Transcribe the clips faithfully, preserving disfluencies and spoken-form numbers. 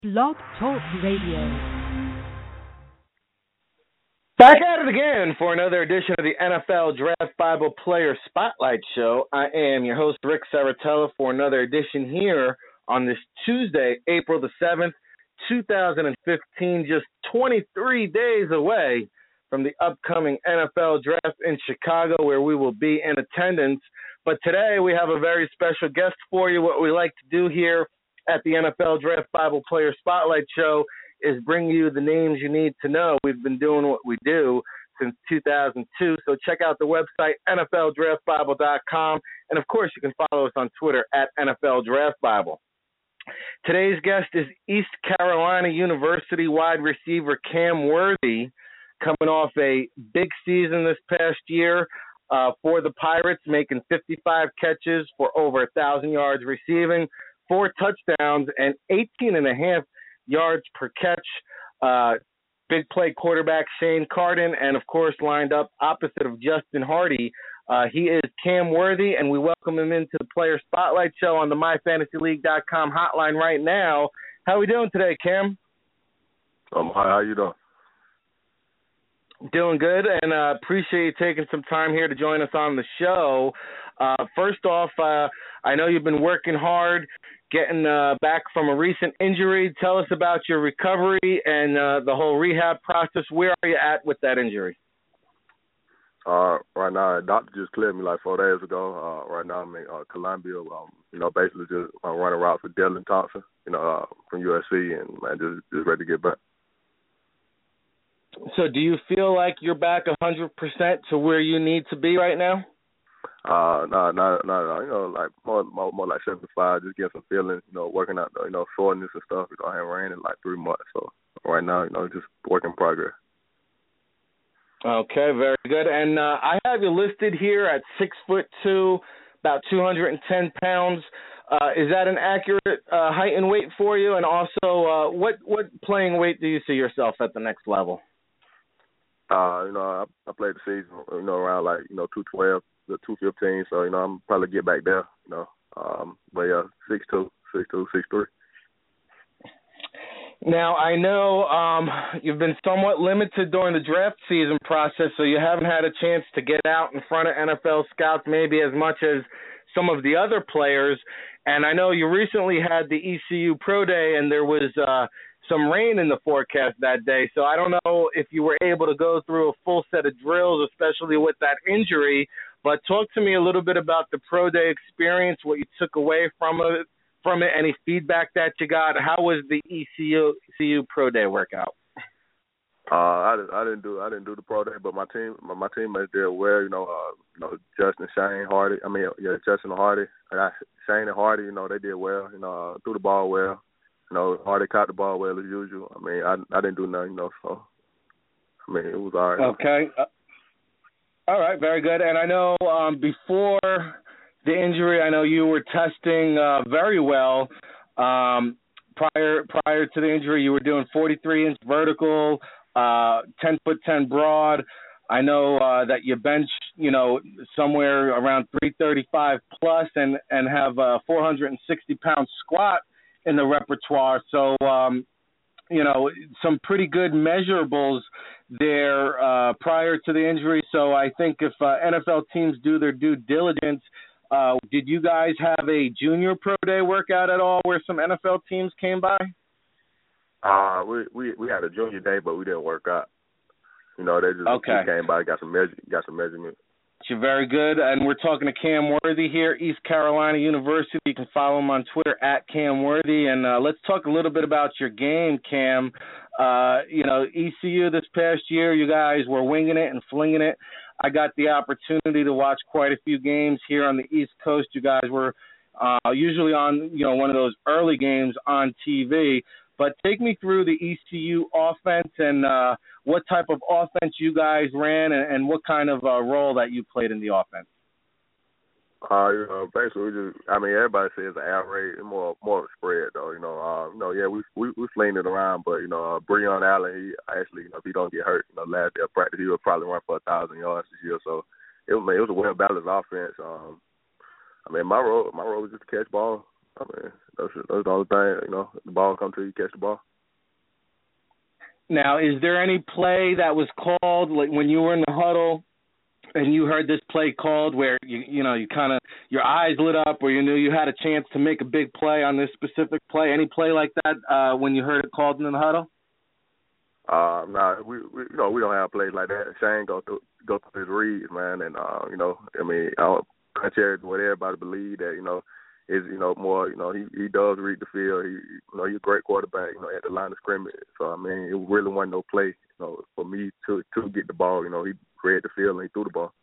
Blog Talk Radio. Back at it again for another edition of the N F L Draft Bible Player Spotlight Show. I am your host, Rick Saratella, for another edition here on this Tuesday, April the seventh, two thousand fifteen, just twenty-three days away from the upcoming N F L Draft in Chicago, where we will be in attendance. But today we have a very special guest for you. What we like to do here at the N F L Draft Bible Player Spotlight Show is bring you the names you need to know. We've been doing what we do since two thousand two, so check out the website, N F L draft bible dot com, and of course you can follow us on Twitter at N F L Draft Bible. Today's guest is East Carolina University wide receiver Cam Worthy, coming off a big season this past year uh, for the Pirates, making fifty-five catches for over one thousand yards receiving, four touchdowns, and eighteen and a half yards per catch. Uh, big play quarterback Shane Carden, and of course lined up opposite of Justin Hardy. Uh, he is Cam Worthy, and we welcome him into the Player Spotlight Show on the my fantasy league dot com hotline right now. How are we doing today, Cam? Um, hi, how you doing? Doing good, and uh, appreciate you taking some time here to join us on the show. Uh, first off, uh, I know you've been working hard, getting uh, back from a recent injury. Tell us about your recovery and uh, the whole rehab process. Where are you at with that injury? Uh, right now, the doctor just cleared me like four days ago. Uh, right now, I'm in uh, Columbia. Um, you know, basically just uh, running routes with Dylan Thompson, you know, uh, from U S C, and man, just just ready to get back. So, do you feel like you're back one hundred percent to where you need to be right now? Uh, no, no, no, no. You know, like more, more, more like seventy-five. Just getting some feeling. You know, working out, the, you know, soreness and stuff. You know, I haven't ran in like three months, so right now, you know, just work in progress. Okay, very good. And uh, I have you listed here at six foot two, about two hundred ten pounds. Uh, is that an accurate uh, height and weight for you? And also, uh, what what playing weight do you see yourself at the next level? Uh, you know, I, I played the season, you know, around like, you know, two twelve to two fifteen. So, you know, I'm probably get back there, you know. Um, but, yeah, six two, six two, six three. Now, I know um, you've been somewhat limited during the draft season process, so you haven't had a chance to get out in front of N F L scouts maybe as much as some of the other players. And I know you recently had the E C U Pro Day, and there was uh, some rain in the forecast that day. So I don't know if you were able to go through a full set of drills, especially with that injury. But talk to me a little bit about the Pro Day experience, what you took away from it, from it, any feedback that you got. How was the E C U, E C U Pro Day workout? Uh, I didn't, I didn't do, I didn't do the Pro Day, but my team, my, my teammates did well. You know, uh, you know, Justin, Shane, Hardy. I mean, yeah, Justin and Hardy. And I, Shane and Hardy, you know, they did well. You know, uh, threw the ball well. You know, Hardy caught the ball well as usual. I mean, I, I didn't do nothing, you know, so I mean, it was all right. Okay. Uh, all right, very good. And I know um, before the injury, I know you were testing uh, very well. Um, prior prior to the injury, you were doing forty-three inch vertical, uh, ten foot ten broad. I know uh, that you bench, you know, somewhere around three thirty-five plus, and and have a four hundred sixty pound squat in the repertoire. So, um, you know, some pretty good measurables there uh, prior to the injury. So I think if uh, N F L teams do their due diligence, uh, did you guys have a junior pro day workout at all where some N F L teams came by? Uh, we, we, we had a junior day, but we didn't work out. You know, they just, okay. just came by, got some measure, got some measurements. You're very good. And we're talking to Cam Worthy here, East Carolina University. You can follow him on Twitter at Cam Worthy. And uh, let's talk a little bit about your game, Cam. Uh, you know, E C U this past year, you guys were winging it and flinging it. I got the opportunity to watch quite a few games here on the East Coast. You guys were uh, usually on, you know, one of those early games on T V. But take me through the E C U offense and uh, what type of offense you guys ran and, and what kind of uh, role that you played in the offense. Uh, you know, basically, we just, I mean, everybody says an air raid, more more of a spread, though. You know, uh, you know, yeah, we we we flinging it around, but you know, uh, Breon Allen, he actually, you know, if he don't get hurt, you know, last day of practice, he would probably run for a thousand yards this year. So it was, it was a well balanced offense. Um, I mean, my role my role was just to catch ball, I mean, that's, that's the only thing, you know, the ball come to you, catch the ball. Now, is there any play that was called, like when you were in the huddle and you heard this play called where, you you know, you kind of, your eyes lit up or you knew you had a chance to make a big play on this specific play? Any play like that uh, when you heard it called in the huddle? Uh, nah, we, we, you know, we don't have plays like that. Shane go through, go through his reads, man, and, uh, you know, I mean, I don't, contrary to what everybody believe that, you know, is, you know, more, you know, he he does read the field. He, you know, he's a great quarterback, you know, at the line of scrimmage. So, I mean, it really wasn't no play, you know, for me to, to get the ball. You know, he read the field and he threw the ball.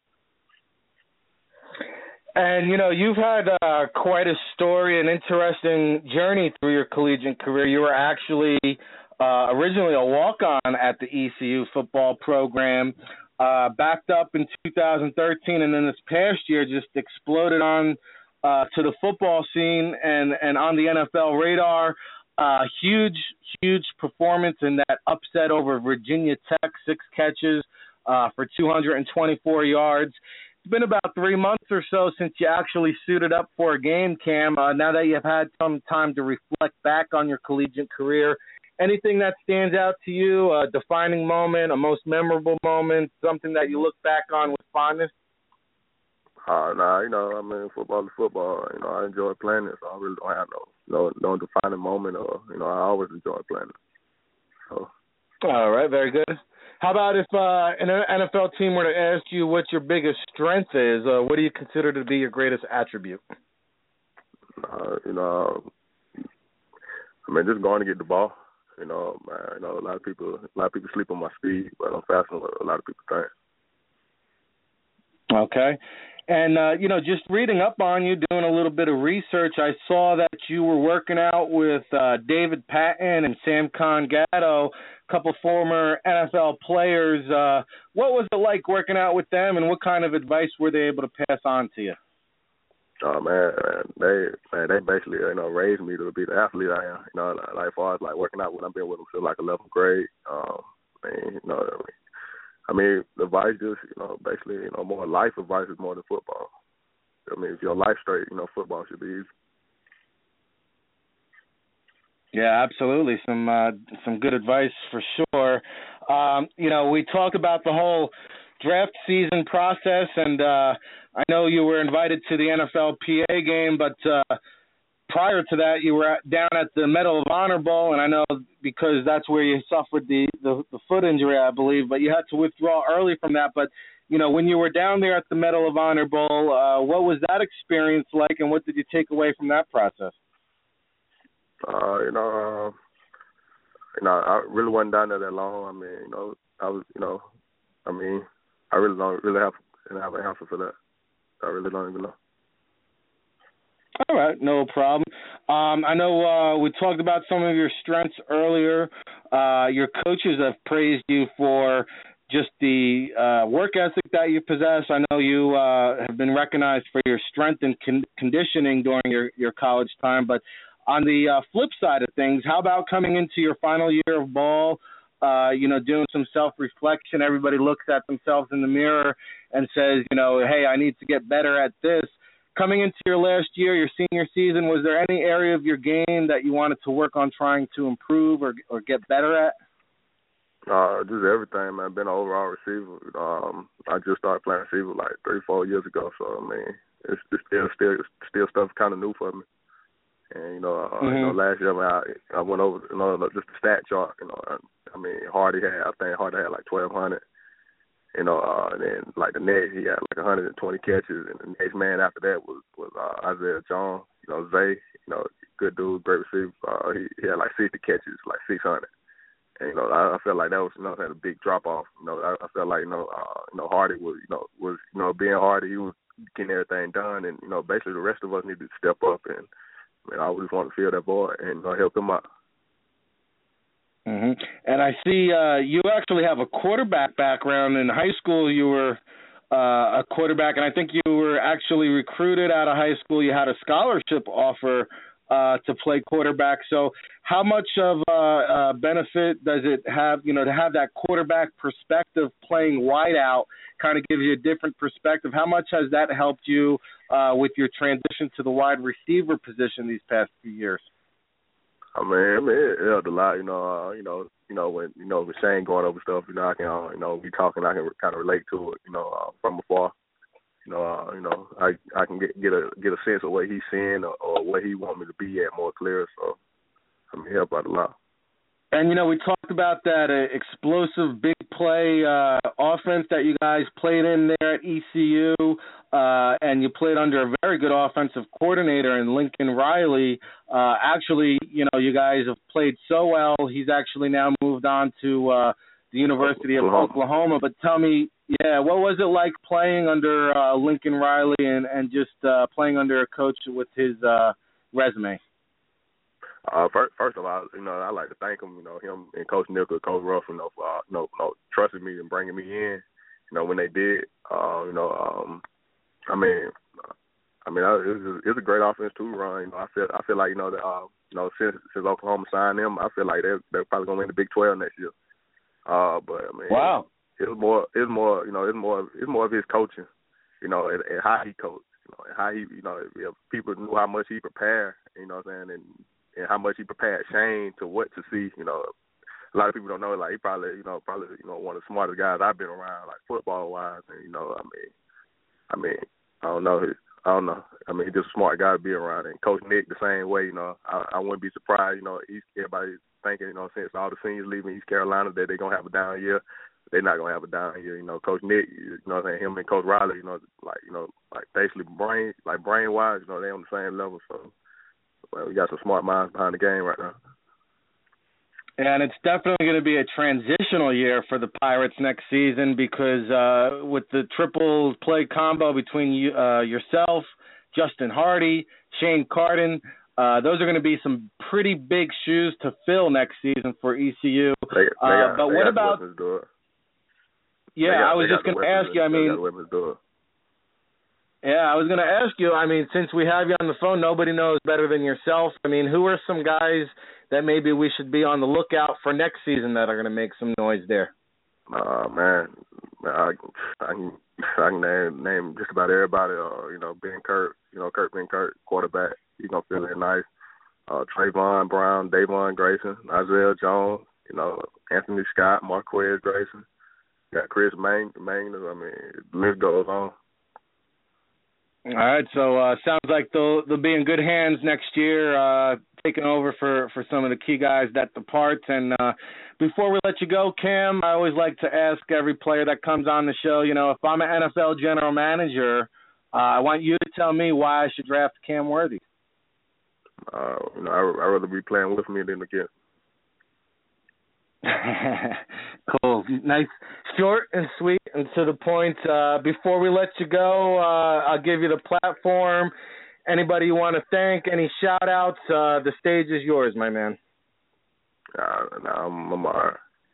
And, you know, you've had uh, quite a story, an interesting journey through your collegiate career. You were actually uh, originally a walk-on at the E C U football program, uh, backed up in two thousand thirteen, and then this past year just exploded on uh, to the football scene and, and on the N F L radar. Uh, huge, huge performance in that upset over Virginia Tech, six catches uh, for two hundred twenty-four yards. It's been about three months or so since you actually suited up for a game, Cam. Uh, now that you've had some time to reflect back on your collegiate career, anything that stands out to you, a defining moment, a most memorable moment, something that you look back on with fondness? Uh, nah, you know, I mean, football is football. You know, I enjoy playing it, so I really don't have no, no, no defining moment or, you know, I always enjoy playing it. So. All right, very good. How about if uh, an N F L team were to ask you what your biggest strength is, uh, what do you consider to be your greatest attribute? Uh, you know, I mean, just going to get the ball. You know, man, you know, a lot of people, a lot of people sleep on my speed, but I'm faster than a lot of people think. Okay. And, uh, you know, just reading up on you, doing a little bit of research, I saw that you were working out with uh, David Patton and Sam Congatto, a couple former N F L players. Uh, what was it like working out with them, and what kind of advice were they able to pass on to you? Oh man, man, they man, they basically you know raised me to be the athlete I am. You know, like, like as far as like working out when I've been with them since like eleventh grade. Um, I mean, you know, I mean, advice just you know basically you know more life advice is more than football. I mean, if your life straight, you know, football should be easy. Yeah, absolutely. Some uh, some good advice for sure. Um, you know, we talked about the whole draft season process, and uh, I know you were invited to the N F L P A game, but uh, prior to that, you were at, down at the Medal of Honor Bowl, and I know because that's where you suffered the, the, the foot injury, I believe, but you had to withdraw early from that. But, you know, when you were down there at the Medal of Honor Bowl, uh, what was that experience like, and what did you take away from that process? Uh, you know, uh, you know, I really wasn't down there that long. I mean, you know, I was, you know, I mean, I really don't really have, didn't have an answer for that. I really don't even know. All right, no problem. Um, I know uh, we talked about some of your strengths earlier. Uh, your coaches have praised you for just the uh, work ethic that you possess. I know you uh, have been recognized for your strength and con- conditioning during your, your college time, but on the uh, flip side of things, how about coming into your final year of ball, uh, you know, doing some self-reflection? Everybody looks at themselves in the mirror and says, you know, hey, I need to get better at this. Coming into your last year, your senior season, was there any area of your game that you wanted to work on trying to improve or or get better at? Uh, just everything, man. I've been an overall receiver. Um, I just started playing receiver like three, four years ago, so, I mean, it's, it's still, still, still stuff kind of new for me. And, you know, uh, mm-hmm. you know, last year, man, I, I went over, you know, just the stat chart, you know. I, I mean, Hardy had, I think Hardy had like twelve hundred. You know, uh, and then like the next, he had like one hundred twenty catches, and the next man after that was was uh, Isaiah Jones. You know, Zay, you know, good dude, great receiver. Uh, he, he had like sixty catches, like six hundred. And you know, I, I felt like that was you know had a big drop off. You know, I, I felt like you know, uh, you know, Hardy was you know was you know being Hardy, he was getting everything done, and you know, basically the rest of us needed to step up, and you know, I just wanted to feel that boy and you know, help him out. Mm-hmm. And I see uh, you actually have a quarterback background. In high school, you were uh, a quarterback, and I think you were actually recruited out of high school. You had a scholarship offer uh, to play quarterback. So how much of a uh, uh, benefit does it have, you know, to have that quarterback perspective playing wideout? Kind of gives you a different perspective. How much has that helped you uh, with your transition to the wide receiver position these past few years? I mean, I mean, it helped a lot. You know, uh, you know, you know when you know with Shane going over stuff, you know, I can, uh, you know, be talking, I can kind of relate to it, you know, uh, from afar. You know, uh, you know, I I can get get a get a sense of what he's seeing or, or what he wants me to be at more clear. So, I mean, it helped out a lot. And, you know, we talked about that uh, explosive big play uh, offense that you guys played in there at E C U, uh, and you played under a very good offensive coordinator in Lincoln Riley. Uh, actually, you know, you guys have played so well. He's actually now moved on to uh, the University of Oklahoma. Oklahoma. But tell me, yeah, what was it like playing under uh, Lincoln Riley and, and just uh, playing under a coach with his uh, resume? Uh, first, first of all, you know, I like to thank him, you know, him and Coach Nickel, Coach Ruff, you know, for, uh, you know, you know, trusting me and bringing me in, you know, when they did. Uh, you know, um, I mean, I mean, it was, it was a great offense to run. You know, I feel, I feel like, you know, that, uh, you know, since since Oklahoma signed them, I feel like they're they're probably gonna win the Big twelve next year. Uh, but I mean, wow, it was more, it was more, you know, it's more, it's more of his coaching, you know, and, and how he coached, you know, and how he, you know, if people knew how much he prepared, you know what I'm saying, and and how much he prepared Shane to what to see. You know, a lot of people don't know, like, he probably, you know, probably, you know, one of the smartest guys I've been around, like, football-wise. And, you know, I mean, I mean, I don't know. I don't know. I mean, he's just a smart guy to be around. And Coach Nick, the same way, you know. I, I wouldn't be surprised, you know, East, everybody's thinking, you know, since all the seniors leaving East Carolina that they're going to have a down year. They're not going to have a down year. You know, Coach Nick, you know what I'm saying, him and Coach Riley, you know, like, you know, like, basically brain, like, brain-wise, you know, they're on the same level, so. Well, we got some smart minds behind the game right now. And it's definitely going to be a transitional year for the Pirates next season because uh, with the triple play combo between you, uh, yourself, Justin Hardy, Shane Carden, uh, those are going to be some pretty big shoes to fill next season for E C U. They, they uh, got, but they what got about? Yeah, got, I was just going to ask you. I mean. Yeah, I was going to ask you, I mean, since we have you on the phone, nobody knows better than yourself. I mean, who are some guys that maybe we should be on the lookout for next season that are going to make some noise there? Uh, man, I, I can, I can name, name just about everybody. Uh, you know, Ben Kurt, you know, Kurt Ben Kurt, quarterback. He's going to feel it nice. Uh, Trayvon Brown, Davon Grayson, Isaiah Jones, you know, Anthony Scott, Marquez Grayson. Got Chris Mang, Mang, I mean, the list goes on. All right, so uh, sounds like they'll they'll be in good hands next year, uh, taking over for, for some of the key guys that depart. And uh, before we let you go, Cam, I always like to ask every player that comes on the show, you know, if I'm an N F L general manager, uh, I want you to tell me why I should draft Cam Worthy. Uh, you know, I, I'd rather be playing with me than against. Cool. Nice, short and sweet and to the point. Uh, before we let you go, uh, I'll give you the platform. Anybody you want to thank, any shout-outs, uh, the stage is yours, my man. Uh, no, I'm, I'm all right.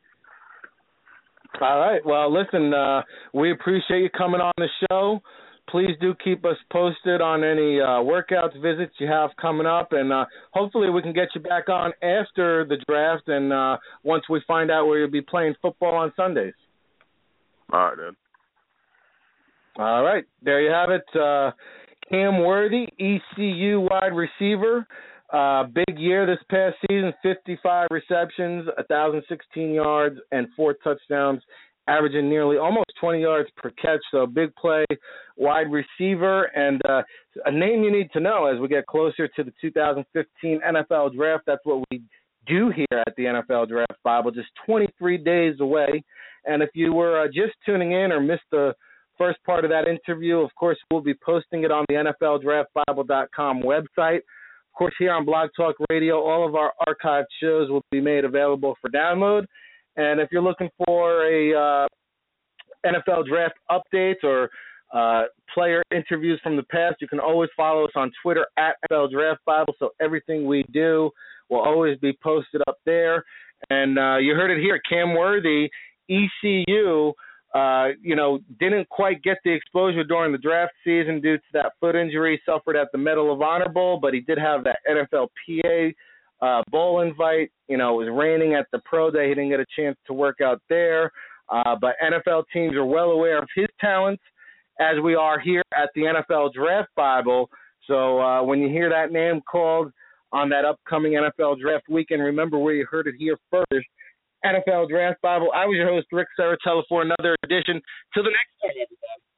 All right. Well, listen, uh, we appreciate you coming on the show. Please do keep us posted on any uh, workouts, visits you have coming up, and uh, hopefully we can get you back on after the draft and uh, once we find out where you'll be playing football on Sundays. All right, then. All right. There you have it. Uh, Cam Worthy, E C U wide receiver. Uh, big year this past season, fifty-five receptions, one thousand sixteen yards, and four touchdowns, averaging nearly almost twenty yards per catch. So big play, wide receiver, and uh, a name you need to know as we get closer to the two thousand fifteen N F L Draft. That's what we do here at the N F L Draft Bible, just twenty-three days away. And if you were uh, just tuning in or missed the first part of that interview, of course, we'll be posting it on the N F L Draft Bible dot com website. Of course, here on Blog Talk Radio, all of our archived shows will be made available for download. And if you're looking for a uh, N F L draft updates or uh, player interviews from the past, you can always follow us on Twitter at N F L Draft Bible. So everything we do will always be posted up there. And uh, you heard it here, Cam Worthy, E C U, Uh, you know, didn't quite get the exposure during the draft season due to that foot injury he suffered at the Medal of Honor Bowl, but he did have that N F L P A uh, bowl invite. You know, it was raining at the pro day. He didn't get a chance to work out there. Uh, but N F L teams are well aware of his talents, as we are here at the N F L Draft Bible. So uh, when you hear that name called on that upcoming N F L Draft weekend, remember where you heard it here first. N F L Draft Bible. I was your host, Rick Saratella, for another edition. Till the next time, everybody.